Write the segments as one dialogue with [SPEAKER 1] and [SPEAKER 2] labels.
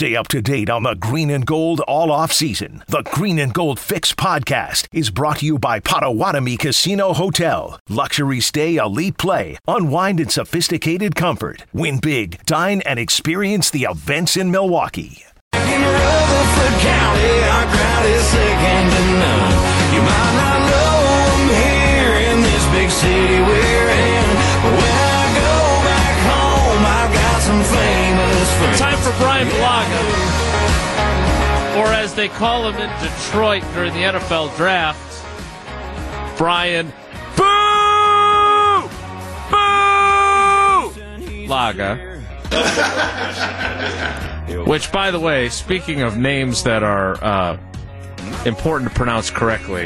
[SPEAKER 1] Stay up to date on the Green and Gold all off-season. The Green and Gold Fix podcast is brought to you by Potawatomi Casino Hotel. Luxury stay, elite play, unwind in sophisticated comfort. Win big, dine, and experience the events in Milwaukee.
[SPEAKER 2] In Rutherford County, our crowd is second to none. You might not know them here in this big city we're in, but when I go back home, I've got some famous friends.
[SPEAKER 3] Time for Brian Blaga, or as they call him in Detroit during the NFL draft, Brian Boo! Boo! Blaga. Which, by the way, speaking of names that are important to pronounce correctly,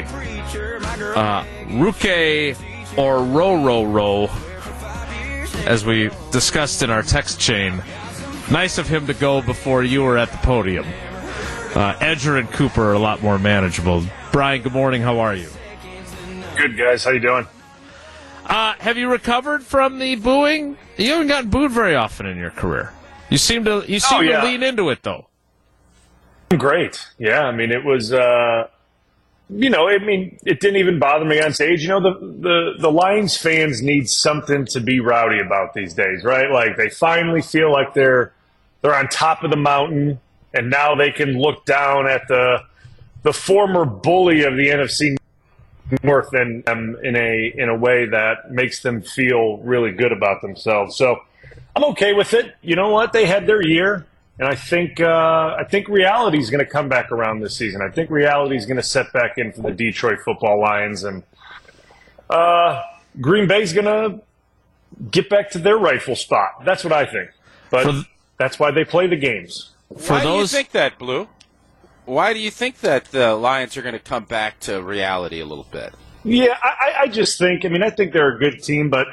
[SPEAKER 3] Ruke or Ro, as we discussed in our text chain, nice of him to go before you were at the podium. Edger and Cooper are a lot more manageable. Brian, good morning. How are you?
[SPEAKER 4] Good, guys. How you doing?
[SPEAKER 3] Have you recovered from the booing? You haven't gotten booed very often in your career. You seem to lean into it, though.
[SPEAKER 4] Great. Yeah, I mean, it was, it didn't even bother me on stage. You know, the Lions fans need something to be rowdy about these days, right? Like, they finally feel like they're on top of the mountain, and now they can look down at the former bully of the NFC North in a way that makes them feel really good about themselves. So I'm okay with it. You know what? They had their year, and I think reality is going to come back around this season. I think reality is going to set back in for the Detroit Football Lions, and Green Bay's going to get back to their rightful spot. That's what I think. But that's why they play the games.
[SPEAKER 5] Why do you think that, Blue? Why do you think that the Lions are going to come back to reality a little bit?
[SPEAKER 4] Yeah, I just think, I think they're a good team, but,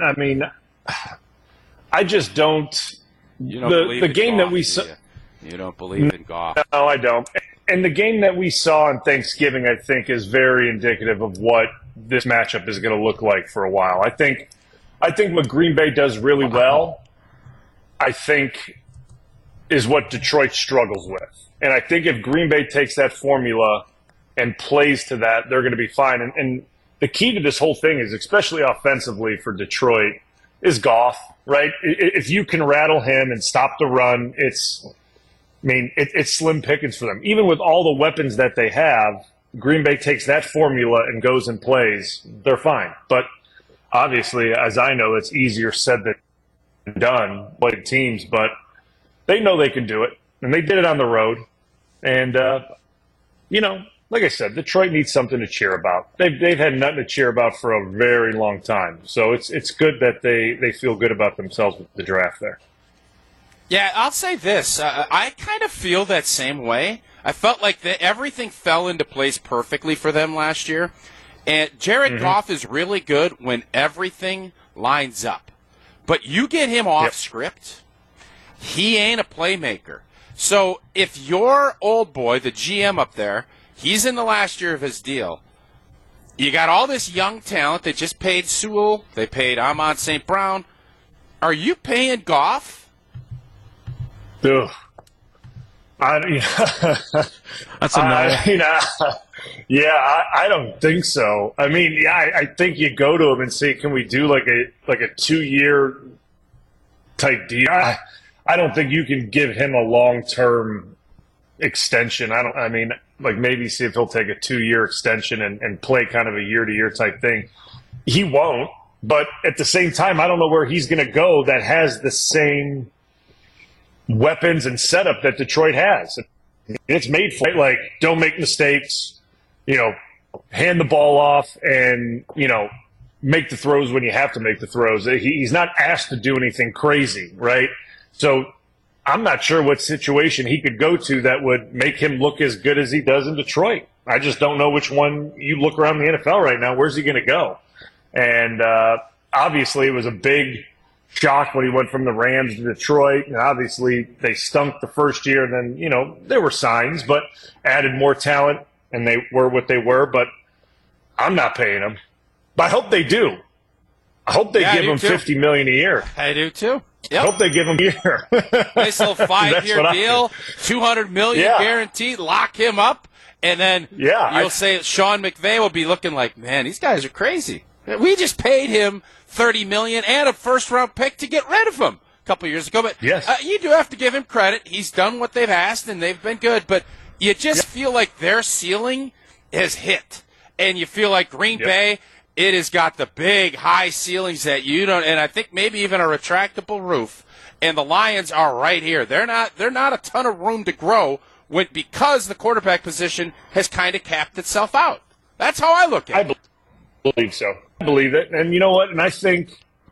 [SPEAKER 4] I just don't.
[SPEAKER 5] You don't believe
[SPEAKER 4] the
[SPEAKER 5] in
[SPEAKER 4] game
[SPEAKER 5] Goff,
[SPEAKER 4] that we saw.
[SPEAKER 5] You don't believe in Goff.
[SPEAKER 4] No, I don't. And the game that we saw on Thanksgiving, I think, is very indicative of what this matchup is going to look like for a while. I think what Green Bay does really well, I think, is what Detroit struggles with. And I think if Green Bay takes that formula and plays to that, they're going to be fine. And the key to this whole thing is, especially offensively for Detroit, is Goff, right? If you can rattle him and stop the run, it's slim pickings for them. Even with all the weapons that they have, Green Bay takes that formula and goes and plays, they're fine. But obviously, as I know, it's easier said than done by teams, but they know they can do it, and they did it on the road. And, like I said, Detroit needs something to cheer about. They've had nothing to cheer about for a very long time. So it's good that they feel good about themselves with the draft there.
[SPEAKER 5] Yeah, I'll say this. I kind of feel that same way. I felt like everything fell into place perfectly for them last year. And Jared Goff is really good when everything lines up. But you get him off script, he ain't a playmaker. So if your old boy, the GM up there, he's in the last year of his deal, you got all this young talent. They just paid Sewell. They paid Amon St. Brown. Are you paying Goff?
[SPEAKER 4] Ugh.
[SPEAKER 3] That's a no.
[SPEAKER 4] I don't think so. I think you go to him and say, can we do like a 2-year type deal? I don't think you can give him a long-term extension. Maybe see if he'll take a 2-year extension and play kind of a year-to-year type thing. He won't, but at the same time, I don't know where he's going to go that has the same weapons and setup that Detroit has. It's made for it. Like, don't make mistakes, hand the ball off and, make the throws when you have to make the throws. He's not asked to do anything crazy, right? So I'm not sure what situation he could go to that would make him look as good as he does in Detroit. I just don't know which one. You look around the NFL right now, where's he going to go? And obviously it was a big shock when he went from the Rams to Detroit. And obviously they stunk the first year. And then, there were signs, but added more talent, and they were what they were. But I'm not paying them. But I hope they do. I hope they give him $50 million a year.
[SPEAKER 5] I do too.
[SPEAKER 4] I hope they give him a year.
[SPEAKER 5] Nice little 5-year deal, $200 million guaranteed. Lock him up, and then you'll say Sean McVay will be looking like, man, these guys are crazy. We just paid him $30 million and a first-round pick to get rid of him a couple years ago. But you do have to give him credit. He's done what they've asked, and they've been good. But you just feel like their ceiling has hit, and you feel like Green Bay. It has got the big, high ceilings that you don't, and I think maybe even a retractable roof. And the Lions are right here. They're not a ton of room to grow because the quarterback position has kind of capped itself out. That's how I look at it.
[SPEAKER 4] I believe so. I believe it. And you know what? And I think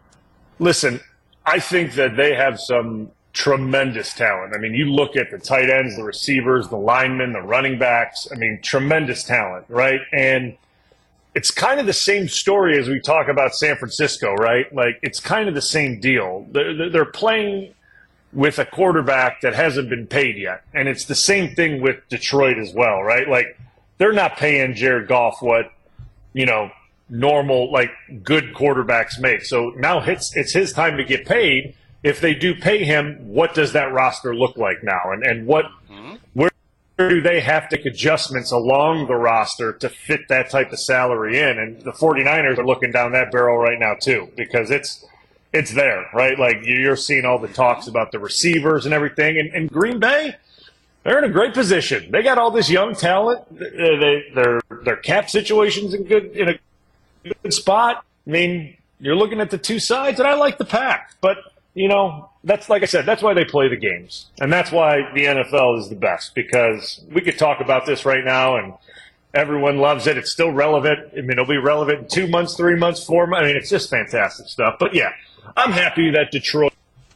[SPEAKER 4] that they have some tremendous talent. I mean, you look at the tight ends, the receivers, the linemen, the running backs. I mean, tremendous talent, right? And it's kind of the same story as we talk about San Francisco, right? Like, it's kind of the same deal. They're playing with a quarterback that hasn't been paid yet. And it's the same thing with Detroit as well, right? Like, they're not paying Jared Goff what, normal, like, good quarterbacks make. So now it's his time to get paid. If they do pay him, what does that roster look like now? And where do they have to make adjustments along the roster to fit that type of salary in? And the 49ers are looking down that barrel right now too, because it's there, right? Like, you're seeing all the talks about the receivers and everything. And Green Bay, they're in a great position. They got all this young talent. Their cap situation's in a good spot. I mean, you're looking at the two sides, and I like the pack. But, that's, like I said, that's why they play the games. And that's why the NFL is the best, because we could talk about this right now, and everyone loves it. It's still relevant. I mean, it'll be relevant in 2 months, 3 months, 4 months. I mean, it's just fantastic stuff. But, yeah, I'm happy that Detroit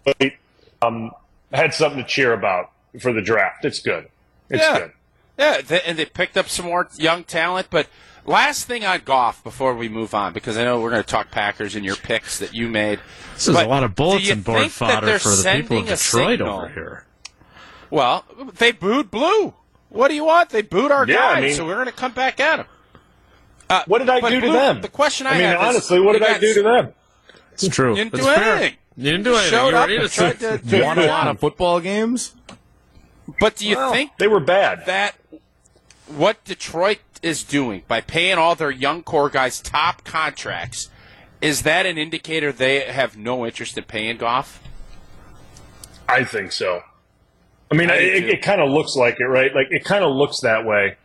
[SPEAKER 4] had something to cheer about for the draft. It's good. It's good.
[SPEAKER 5] Yeah, and they picked up some more young talent. But last thing on Goff before we move on, because I know we're going to talk Packers and your picks that you made.
[SPEAKER 3] This is a lot of bulletin board fodder for the people of Detroit over here.
[SPEAKER 5] Well, they booed Blue. What do you want? They booed our guy, so we're going to come back at him.
[SPEAKER 4] What did I do to them?
[SPEAKER 5] The question I have
[SPEAKER 4] honestly, what did I do to them?
[SPEAKER 3] It's true.
[SPEAKER 5] You didn't do anything.
[SPEAKER 3] You didn't do anything.
[SPEAKER 5] Showed up and tried to do
[SPEAKER 6] want a lot of football games?
[SPEAKER 5] But do you think
[SPEAKER 4] they were bad?
[SPEAKER 5] That what Detroit is doing by paying all their young core guys top contracts, is that an indicator they have no interest in paying Goff?
[SPEAKER 4] I think so. I mean, it kind of looks like it, right? Like, it kind of looks that way.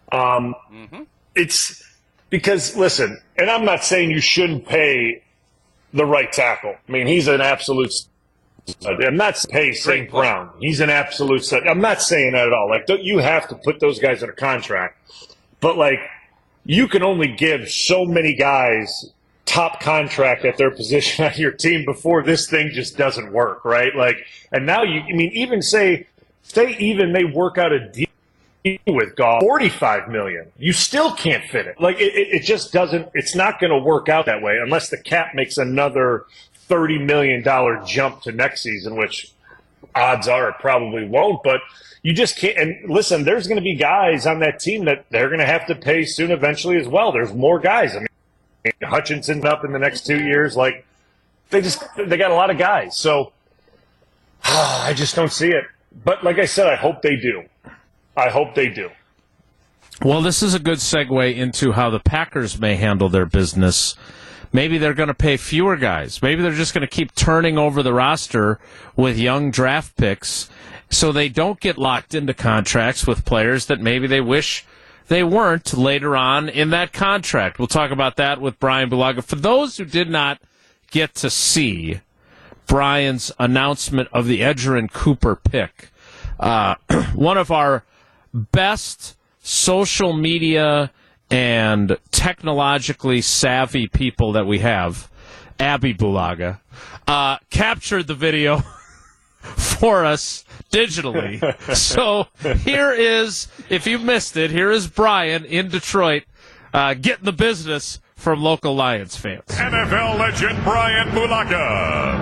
[SPEAKER 4] It's because, listen, and I'm not saying you shouldn't pay the right tackle. I mean, he's an absolute stud. I'm not saying St. Brown. He's an absolute stud. I'm not saying that at all. Like, you have to put those guys under contract. But, like, you can only give so many guys top contract at their position on your team before this thing just doesn't work, right? Like, and now even say they work out a deal with Goff, $45 million. You still can't fit it. Like, it just doesn't. It's not going to work out that way unless the cap makes another $30 million jump to next season, which odds are it probably won't. But you just can't. And listen, there's going to be guys on that team that they're going to have to pay soon, eventually as well. There's more guys. I mean, Hutchinson up in the next 2 years. Like, they got a lot of guys. So I just don't see it. But like I said, I hope they do. I hope they do.
[SPEAKER 3] Well, this is a good segue into how the Packers may handle their business. Maybe they're going to pay fewer guys. Maybe they're just going to keep turning over the roster with young draft picks so they don't get locked into contracts with players that maybe they wish they weren't later on in that contract. We'll talk about that with Brian Bulaga. For those who did not get to see Brian's announcement of the Edgerrin Cooper pick, one of our best social media and technologically savvy people that we have, Abby Bulaga, captured the video for us digitally. So here is, if you missed it, here is Brian in Detroit getting the business from local Lions fans.
[SPEAKER 7] NFL legend Brian Bulaga.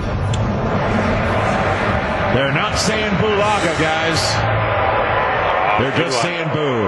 [SPEAKER 6] They're not saying Bulaga, guys. They're just saying boo.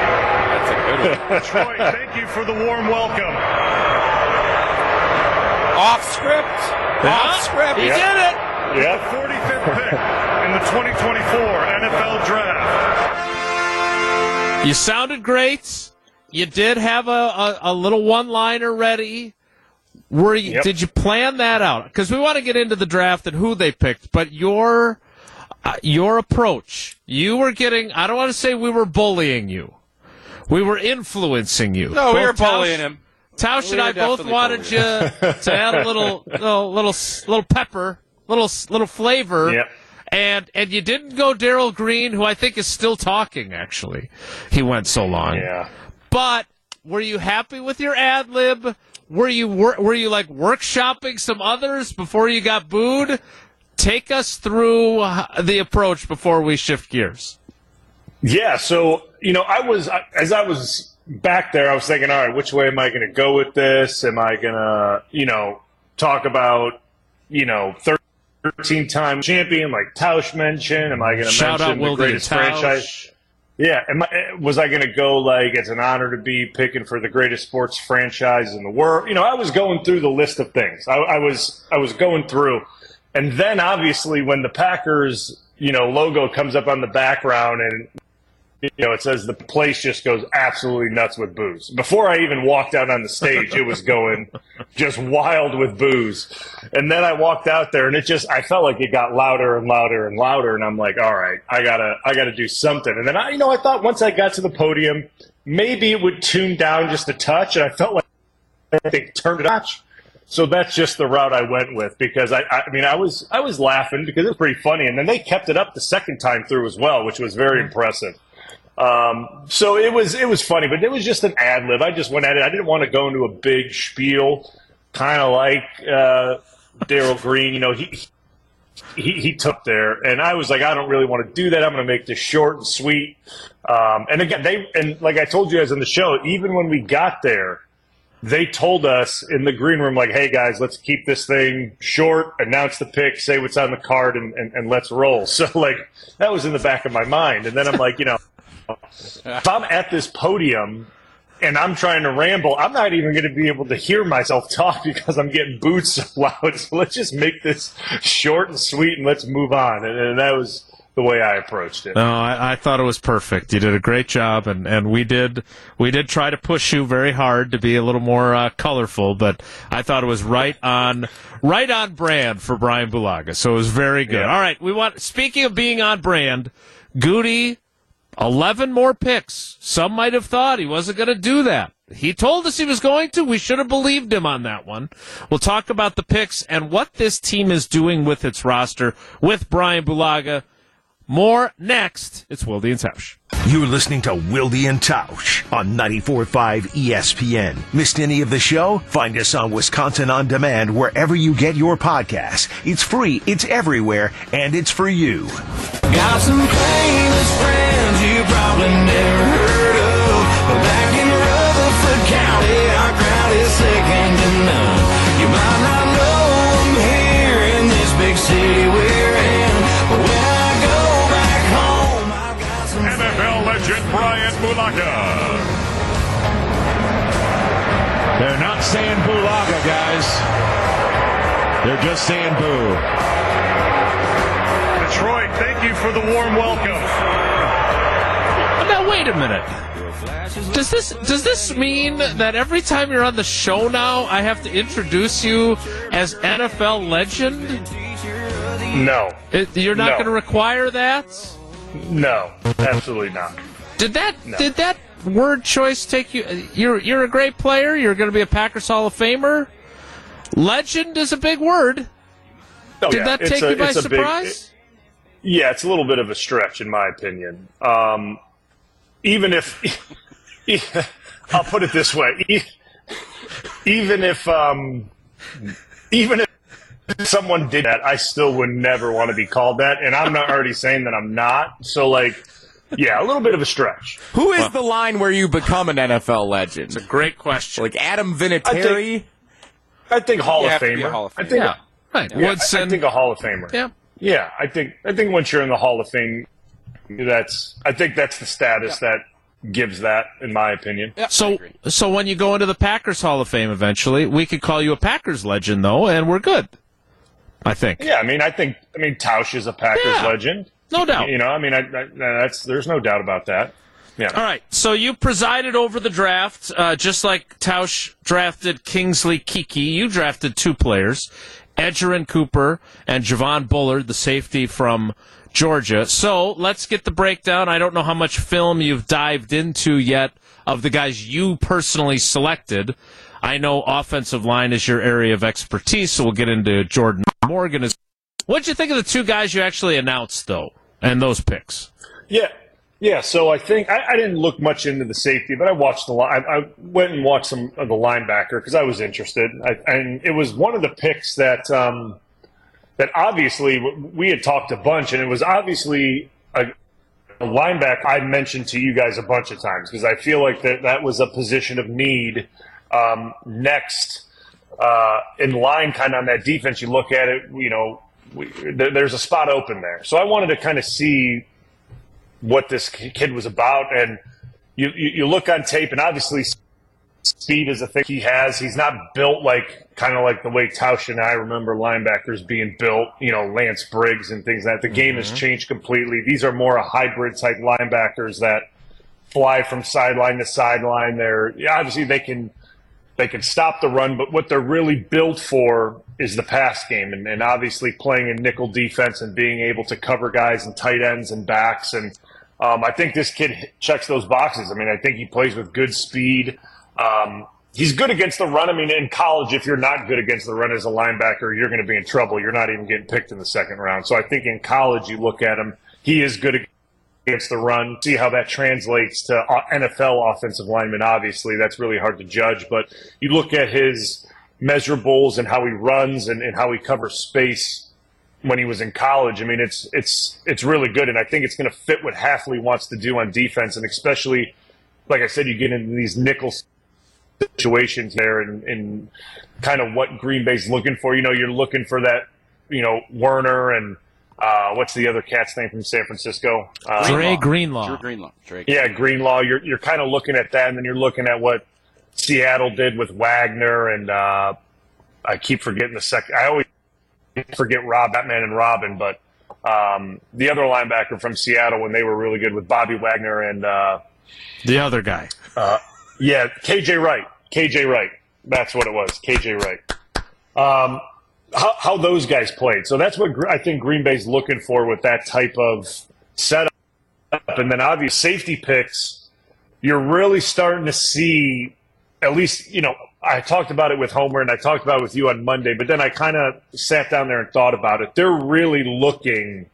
[SPEAKER 7] Detroit, thank you for the warm welcome.
[SPEAKER 5] Off script. Off script.
[SPEAKER 3] He did it.
[SPEAKER 4] Yep.
[SPEAKER 7] 45th pick in the 2024 NFL Draft.
[SPEAKER 3] You sounded great. You did have a little one-liner ready.
[SPEAKER 4] Yep.
[SPEAKER 3] Did you plan that out? Because we want to get into the draft and who they picked, but your approach, you were getting, I don't want to say we were bullying you. We were influencing you.
[SPEAKER 5] No, we were bullying him.
[SPEAKER 3] Tausch and I both wanted you to add a little pepper, little flavor.
[SPEAKER 4] Yep.
[SPEAKER 3] And you didn't go Darryl Green, who I think is still talking, actually. He went so long.
[SPEAKER 4] Yeah.
[SPEAKER 3] But were you happy with your ad lib? Were you like workshopping some others before you got booed? Take us through the approach before we shift gears.
[SPEAKER 4] Yeah, so, as I was back there, I was thinking, all right, which way am I going to go with this? Am I going to, talk about, 13-time champion like Tausch mentioned? Am I going to mention the greatest franchise? Yeah, was I going to go like it's an honor to be picking for the greatest sports franchise in the world? I was going through the list of things. I was going through. And then, obviously, when the Packers, logo comes up on the background and, it says the place just goes absolutely nuts with boos. Before I even walked out on the stage, it was going just wild with boos. And then I walked out there, and I felt like it got louder and louder and louder. And I'm like, all right, I gotta do something. And then I thought once I got to the podium, maybe it would tune down just a touch. And I felt like they turned it up. So that's just the route I went with because I was laughing because it was pretty funny, and then they kept it up the second time through as well, which was very impressive. So it was funny, but it was just an ad lib. I just went at it. I didn't want to go into a big spiel, kind of like Darryl Green. He took there, and I was like, I don't really want to do that. I'm going to make this short and sweet. And again, like I told you guys in the show, even when we got there, they told us in the green room, like, hey, guys, let's keep this thing short, announce the pick, say what's on the card, and let's roll. So, like, that was in the back of my mind. And then I'm like, if I'm at this podium and I'm trying to ramble, I'm not even going to be able to hear myself talk because I'm getting booed so loud. So let's just make this short and sweet and let's move on. And that was the way I approached it.
[SPEAKER 3] No, I thought it was perfect. You did a great job, and we did try to push you very hard to be a little more colorful, but I thought it was right on brand for Brian Bulaga. So it was very good.
[SPEAKER 4] Yeah.
[SPEAKER 3] All right, speaking of being on brand, Goody, 11 more picks. Some might have thought he wasn't going to do that. He told us he was going to. We should have believed him on that one. We'll talk about the picks and what this team is doing with its roster with Brian Bulaga. More next. It's Wilde and Tausch.
[SPEAKER 1] You're listening to Wilde and Tausch on 94.5 ESPN. Missed any of the show? Find us on Wisconsin On Demand wherever you get your podcasts. It's free, it's everywhere, and it's for you.
[SPEAKER 2] Got some famous friends you probably never heard of. But back in Rutherford County, our crowd is second to none. You might not know them here in this big city we're in. But when I go back home, I've got some
[SPEAKER 7] NFL legend Brian Bulaga.
[SPEAKER 6] They're not saying Bulaga, guys. They're just saying boo.
[SPEAKER 7] Detroit, thank you for the warm welcome.
[SPEAKER 3] Now, wait a minute. Does this mean that every time you're on the show now, I have to introduce you as NFL legend?
[SPEAKER 4] No.
[SPEAKER 3] You're not going to require that?
[SPEAKER 4] No, absolutely not.
[SPEAKER 3] Did that word choice take you? You're a great player. You're going to be a Packers Hall of Famer. Legend is a big word.
[SPEAKER 4] Oh,
[SPEAKER 3] Did that take you by surprise?
[SPEAKER 4] Yeah, it's a little bit of a stretch, in my opinion. Even if, I'll put it this way, even if someone did that, I still would never want to be called that, and I'm not already saying that I'm not. So, like, yeah, a little bit of a stretch.
[SPEAKER 5] Who is the line where you become an NFL legend?
[SPEAKER 3] It's a great question.
[SPEAKER 5] Like Adam Vinatieri?
[SPEAKER 4] I think Hall
[SPEAKER 5] You
[SPEAKER 4] of
[SPEAKER 5] have to be a
[SPEAKER 4] Famer.
[SPEAKER 5] Hall of
[SPEAKER 4] I
[SPEAKER 5] Famer.
[SPEAKER 4] think,
[SPEAKER 3] Yeah. Right.
[SPEAKER 4] yeah,
[SPEAKER 3] Woodson.
[SPEAKER 4] I think a Hall of Famer.
[SPEAKER 3] Yeah.
[SPEAKER 4] Yeah, I think once you're in the Hall of Fame, I think that's the status that gives that, in my opinion.
[SPEAKER 5] Yeah,
[SPEAKER 3] So when you go into the Packers Hall of Fame eventually, we could call you a Packers legend, though, and we're good, I think.
[SPEAKER 4] Yeah, I mean, Tausch is a Packers legend.
[SPEAKER 3] No doubt.
[SPEAKER 4] There's no doubt about that. Yeah.
[SPEAKER 3] All right, so you presided over the draft, just like Tausch drafted Kingsley Keke. You drafted 2 players, Edgerrin Cooper and Javon Bullard, the safety from Georgia. So let's get the breakdown. I don't know how much film you've dived into yet of the guys you personally selected. I know offensive line is your area of expertise, so we'll get into Jordan Morgan. What'd you think of the 2 guys you actually announced, though, and those picks?
[SPEAKER 4] Yeah, so I think I didn't look much into the safety, but I watched I went and watched some of the linebacker because I was interested, and it was one of the picks that that obviously we had talked a bunch, and it was obviously a linebacker I mentioned to you guys a bunch of times because I feel like that was a position of need next in line, kind of on that defense. You look at it, there's a spot open there, so I wanted to kind of see what this kid was about, and you look on tape, and obviously speed is a thing he has. He's not built kind of like the way Tausch and I remember linebackers being built, Lance Briggs and things like that. The game has changed completely. These are more a hybrid type linebackers that fly from sideline to sideline. Obviously they can stop the run, but what they're really built for is the pass game, and obviously playing in nickel defense and being able to cover guys and tight ends and backs. And I think this kid checks those boxes. I mean, I think he plays with good speed. He's good against the run. I mean, in college, if you're not good against the run as a linebacker, you're going to be in trouble. You're not even getting picked in the second round. So I think in college, you look at him, he is good against the run. See how that translates to NFL offensive linemen. Obviously, that's really hard to judge. But you look at his measurables and how he runs and how he covers space when he was in college. I mean, it's really good, and I think it's going to fit what Hafley wants to do on defense, and especially, like I said, you get into these nickel situations there and kind of what Green Bay's looking for. You're looking for that, Werner and what's the other cat's name from San Francisco?
[SPEAKER 3] Dre Greenlaw.
[SPEAKER 5] Drew Greenlaw.
[SPEAKER 4] Yeah, Greenlaw. You're kind of looking at that, and then you're looking at what Seattle did with Wagner, and I keep forgetting the second. I always forget Batman and Robin, but the other linebacker from Seattle when they were really good with Bobby Wagner and
[SPEAKER 3] the other guy.
[SPEAKER 4] KJ Wright. KJ Wright. That's what it was. KJ Wright. How those guys played. So that's what I think Green Bay's looking for with that type of setup. And then obvious safety picks, you're really starting to see, at least, I talked about it with Homer and I talked about it with you on Monday, but then I kind of sat down there and thought about it. They're really looking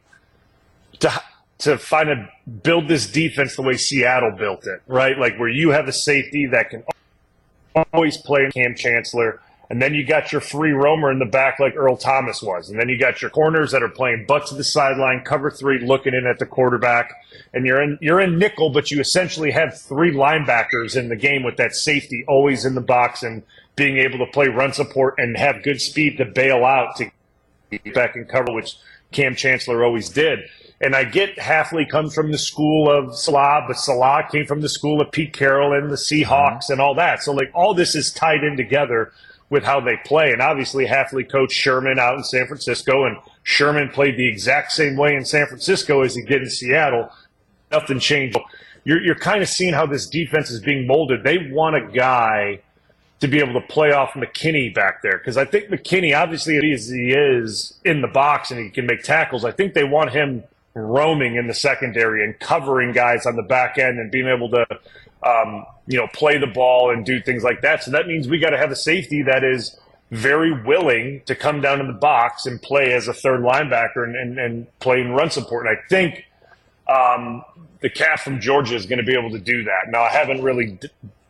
[SPEAKER 4] to build this defense the way Seattle built it, right? Like where you have a safety that can always play Cam Chancellor, and then you got your free roamer in the back like Earl Thomas was, and then you got your corners that are playing butt to the sideline, cover 3, looking in at the quarterback, and you're in nickel, but you essentially have 3 linebackers in the game with that safety always in the box and being able to play run support and have good speed to bail out to get back and cover, which Cam Chancellor always did. And I get Hafley comes from the school of Salah, but Salah came from the school of Pete Carroll and the Seahawks and all that. So, all this is tied in together with how they play. And obviously Hafley coached Sherman out in San Francisco, and Sherman played the exact same way in San Francisco as he did in Seattle. Nothing changed. You're kind of seeing how this defense is being molded. They want a guy to be able to play off McKinney back there, because I think McKinney, obviously as he is in the box and he can make tackles, I think they want him roaming in the secondary and covering guys on the back end and being able to play the ball and do things like that. So that means we got to have a safety that is very willing to come down in the box and play as a third linebacker and play in run support. And I think the cat from Georgia is going to be able to do that. Now, I haven't really,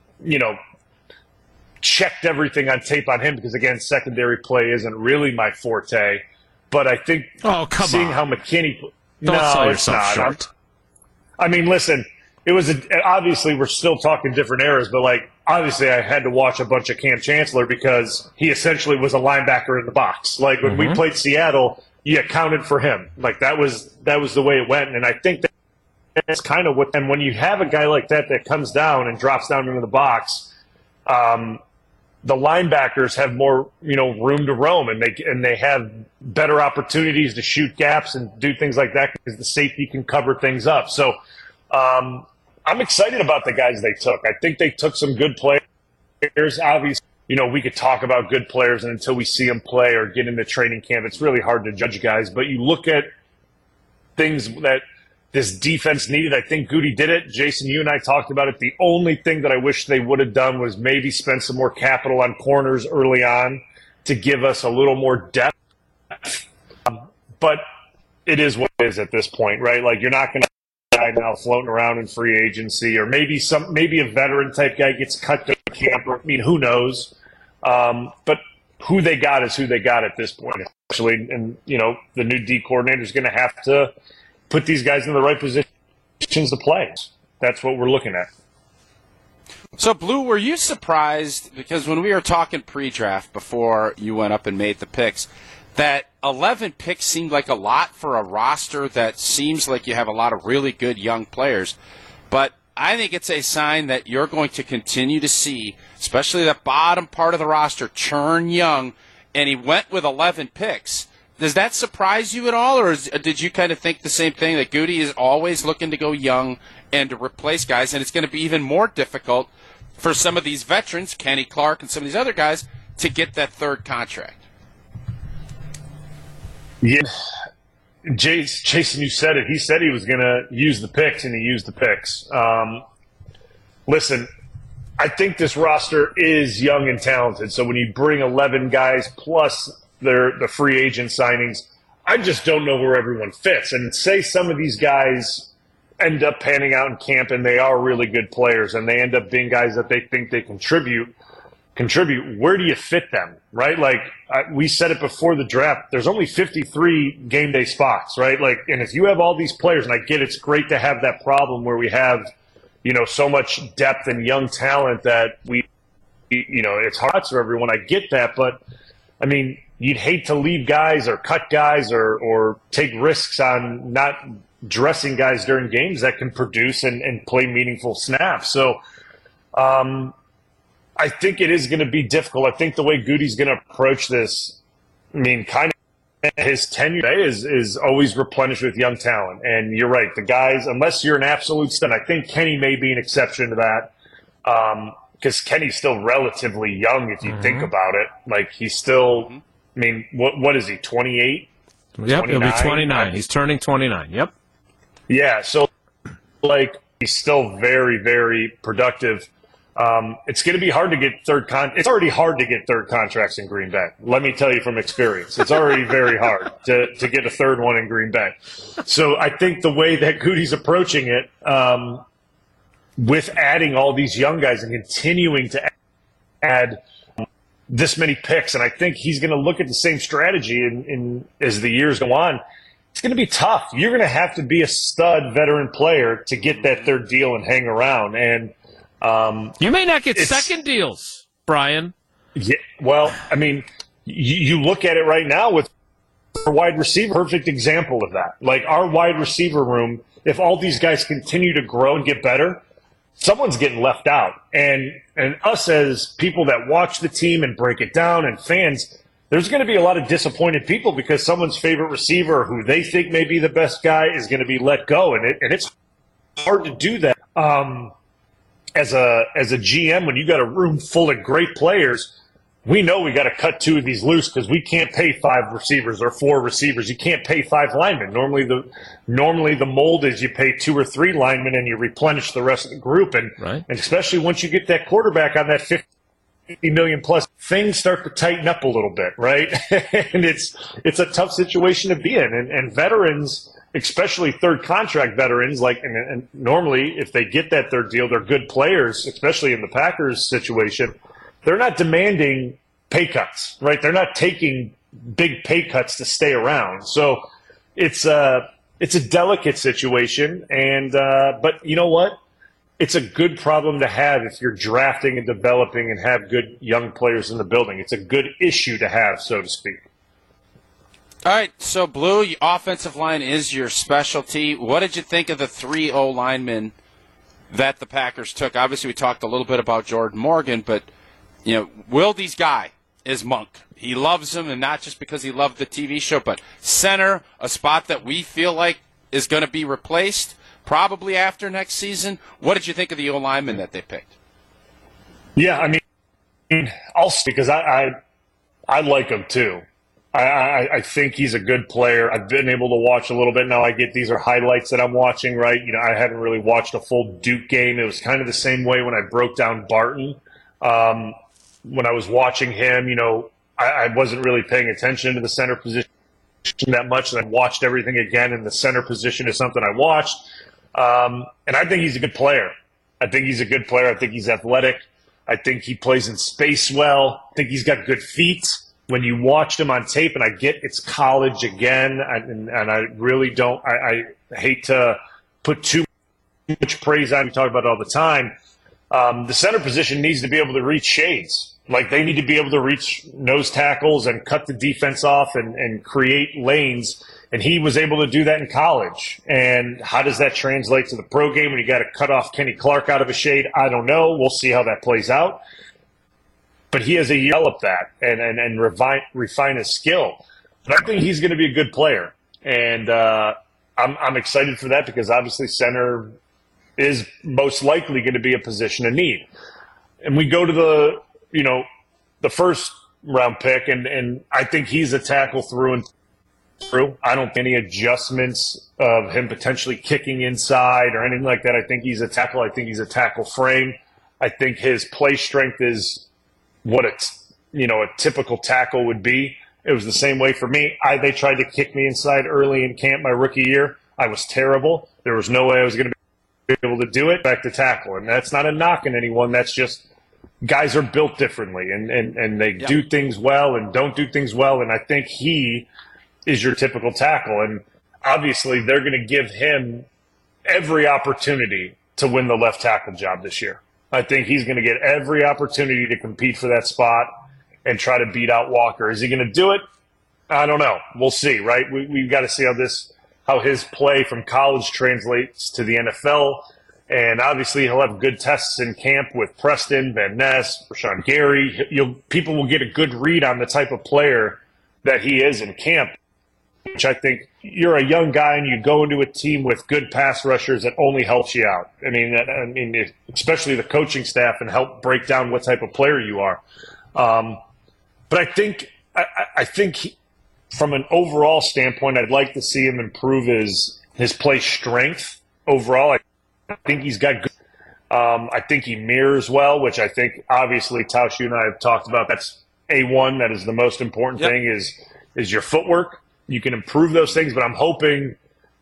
[SPEAKER 4] checked everything on tape on him because, again, secondary play isn't really my forte. But I think how McKinney –
[SPEAKER 3] Don't sell yourself short.
[SPEAKER 4] I mean, listen, it was obviously we're still talking different eras, but obviously I had to watch a bunch of Cam Chancellor because he essentially was a linebacker in the box. When we played Seattle, you accounted for him. That was the way it went, and I think that's kind of what. And when you have a guy like that comes down and drops down into the box, the linebackers have more, room to roam, and they have better opportunities to shoot gaps and do things like that because the safety can cover things up. So I'm excited about the guys they took. I think they took some good players. Obviously, we could talk about good players, and until we see them play or get into training camp, it's really hard to judge guys. But you look at things that this defense needed. I think Goody did it. Jason, you and I talked about it. The only thing that I wish they would have done was maybe spend some more capital on corners early on to give us a little more depth. But it is what it is at this point, right? Like, you're not going to guy now floating around in free agency, or maybe a veteran type guy gets cut to camp. Who knows? But who they got is who they got at this point, especially. And the new D coordinator is going to have to put these guys in the right positions to play. That's what we're looking at.
[SPEAKER 5] So, Blue, were you surprised, because when we were talking pre-draft before you went up and made the picks, that 11 picks seemed like a lot for a roster that seems like you have a lot of really good young players? But I think it's a sign that you're going to continue to see, especially the bottom part of the roster, churn young, and he went with 11 picks. Does that surprise you at all, or did you kind of think the same thing, that Goody is always looking to go young and to replace guys, and it's going to be even more difficult for some of these veterans, Kenny Clark and some of these other guys, to get that third contract?
[SPEAKER 4] Yeah. Jason, you said it. He said he was going to use the picks, and he used the picks. Listen, I think this roster is young and talented, so when you bring 11 guys plus the free agent signings, I just don't know where everyone fits. And say some of these guys end up panning out in camp and they are really good players and they end up being guys that they think they contribute, where do you fit them, right? Like, we said it before the draft, there's only 53 game day spots, right? Like, and if you have all these players, and I get it's great to have that problem where we have, so much depth and young talent that it's hard for everyone. I get that, but I mean, you'd hate to leave guys or cut guys or take risks on not dressing guys during games that can produce and play meaningful snaps. So I think it is going to be difficult. I think the way Goody's going to approach this, kind of his tenure is always replenished with young talent. And you're right, the guys, unless you're an absolute stud, I think Kenny may be an exception to that because Kenny's still relatively young if you think about it. Like, he's still – what is he, 28?
[SPEAKER 3] Yep, 29? He'll be 29. He's turning 29, yep.
[SPEAKER 4] Yeah, so, he's still very, very productive. It's going to be hard to get it's already hard to get third contracts in Green Bay. Let me tell you from experience. It's already very hard to get a third one in Green Bay. So I think the way that Goody's approaching it, with adding all these young guys and continuing to add this many picks, and I think he's going to look at the same strategy as the years go on. It's going to be tough. You're going to have to be a stud veteran player to get that third deal and hang around. And
[SPEAKER 3] you may not get second deals, Brian.
[SPEAKER 4] Yeah, well, you look at it right now with our wide receiver, perfect example of that. Like, our wide receiver room, if all these guys continue to grow and get better, someone's getting left out. And us as people that watch the team and break it down and fans, there's going to be a lot of disappointed people because someone's favorite receiver who they think may be the best guy is going to be let go. And it's hard to do that. As a GM, when you got a room full of great players, we know we got to cut two of these loose because we can't pay 5 receivers or 4 receivers. You can't pay 5 linemen. Normally the mold is you pay 2 or 3 linemen and you replenish the rest of the group. And especially once you get that quarterback on that 50 million plus, things start to tighten up a little bit, right? And it's a tough situation to be in. And veterans, especially third contract veterans, and normally if they get that third deal, they're good players, especially in the Packers situation. They're not demanding pay cuts, right? They're not taking big pay cuts to stay around. So it's a delicate situation. And but you know what? It's a good problem to have if you're drafting and developing and have good young players in the building. It's a good issue to have, so to speak.
[SPEAKER 5] All right, so Blue, your offensive line is your specialty. What did you think of the 3 O-linemen that the Packers took? Obviously, we talked a little bit about Jordan Morgan, but, Wilde's guy is Monk. He loves him, and not just because he loved the TV show, but center, a spot that we feel like is going to be replaced probably after next season. What did you think of the O-linemen that they picked?
[SPEAKER 4] Yeah, I mean, I'll stick because I like him too. I think he's a good player. I've been able to watch a little bit now. I get these are highlights that I'm watching, right? I haven't really watched a full Duke game. It was kind of the same way when I broke down Barton. When I was watching him, I wasn't really paying attention to the center position that much. And I watched everything again, and the center position is something I watched. And I think he's a good player. I think he's athletic. I think he plays in space well. I think he's got good feet. When you watched him on tape, and I get it's college again, and I really don't – I hate to put too much praise on. We talk about it all the time. The center position needs to be able to reach shades. Like, they need to be able to reach nose tackles and cut the defense off and create lanes, and he was able to do that in college. And how does that translate to the pro game when you got to cut off Kenny Clark out of a shade? I don't know. We'll see how that plays out. But he has to develop that and refine his skill. But I think he's going to be a good player. And I'm excited for that because obviously center is most likely going to be a position of need. And we go to the first round pick, and I think he's a tackle through and through. I don't think any adjustments of him potentially kicking inside or anything like that. I think he's a tackle. I think he's a tackle frame. I think his play strength is what a typical tackle would be. It was the same way for me. They tried to kick me inside early in camp my rookie year. I was terrible. There was no way I was going to be able to do it. Back to tackle. And that's not a knock on anyone. That's just guys are built differently, and they do things well and don't do things well. And I think he is your typical tackle. And obviously they're going to give him every opportunity to win the left tackle job this year. I think he's going to get every opportunity to compete for that spot and try to beat out Walker. Is he going to do it? I don't know. We'll see, right? We've got to see how his play from college translates to the NFL. And obviously he'll have good tests in camp with Preston, Van Ness, Rashawn Gary. People will get a good read on the type of player that he is in camp, which I think you're a young guy and you go into a team with good pass rushers that only helps you out. I mean, especially the coaching staff, and help break down what type of player you are. But I think from an overall standpoint, I'd like to see him improve his play strength overall. I think he's got good. I think he mirrors well, which I think obviously Tausch, you and I have talked about. That's A1. That is the most important thing is your footwork. You can improve those things, but I'm hoping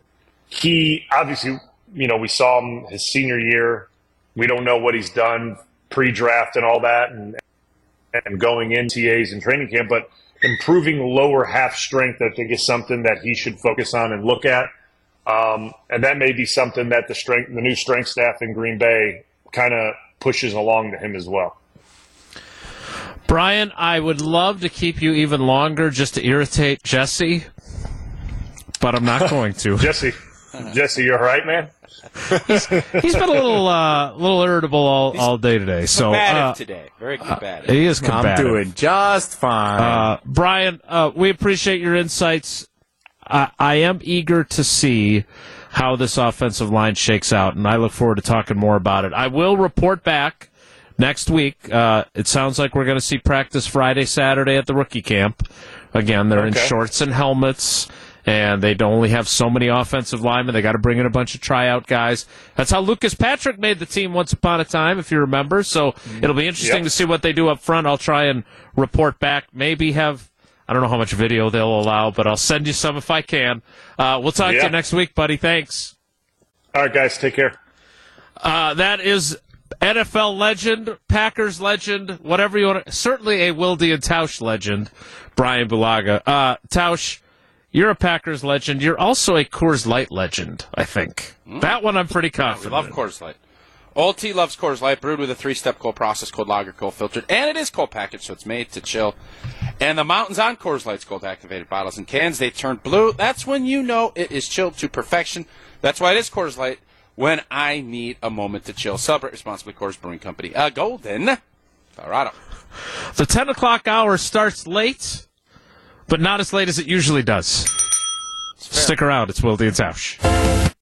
[SPEAKER 4] he obviously, we saw him his senior year. We don't know what he's done pre-draft and all that and going in TAs and training camp, but improving lower half strength, I think, is something that he should focus on and look at. And that may be something that the new strength staff in Green Bay kind of pushes along to him as well.
[SPEAKER 3] Brian, I would love to keep you even longer just to irritate Jesse, but I'm not going to.
[SPEAKER 4] Jesse, you all right, man?
[SPEAKER 3] He's been a little irritable all day today. So
[SPEAKER 5] combative today, very combative.
[SPEAKER 3] He is combative.
[SPEAKER 8] I'm doing just fine.
[SPEAKER 3] Brian, we appreciate your insights. I am eager to see how this offensive line shakes out, and I look forward to talking more about it. I will report back next week. It sounds like we're going to see practice Friday, Saturday at the rookie camp. Again, they're in shorts and helmets, and they only have so many offensive linemen. They got to bring in a bunch of tryout guys. That's how Lucas Patrick made the team once upon a time, if you remember. So it'll be interesting to see what they do up front. I'll try and report back. Maybe have, I don't know how much video they'll allow, but I'll send you some if I can. We'll talk to you next week, buddy. Thanks.
[SPEAKER 4] All right, guys. Take care.
[SPEAKER 3] That is NFL legend, Packers legend, whatever you want to, certainly a Wilde and Tausch legend, Brian Bulaga. Tausch, you're a Packers legend. You're also a Coors Light legend, I think. That one I'm pretty confident.
[SPEAKER 5] We love Coors Light. Old T loves Coors Light, brewed with a 3-step cold process, cold lager, cold filtered, and it is cold packaged, so it's made to chill And the mountains on Coors Light's gold-activated bottles and cans, they turn blue. That's when you know it is chilled to perfection. That's why it is Coors Light when I need a moment to chill. Celebrate responsibly, Coors Brewing Company. Golden, Colorado.
[SPEAKER 3] The 10 o'clock hour starts late, but not as late as it usually does. Stick around. It's Wilde and Tausch.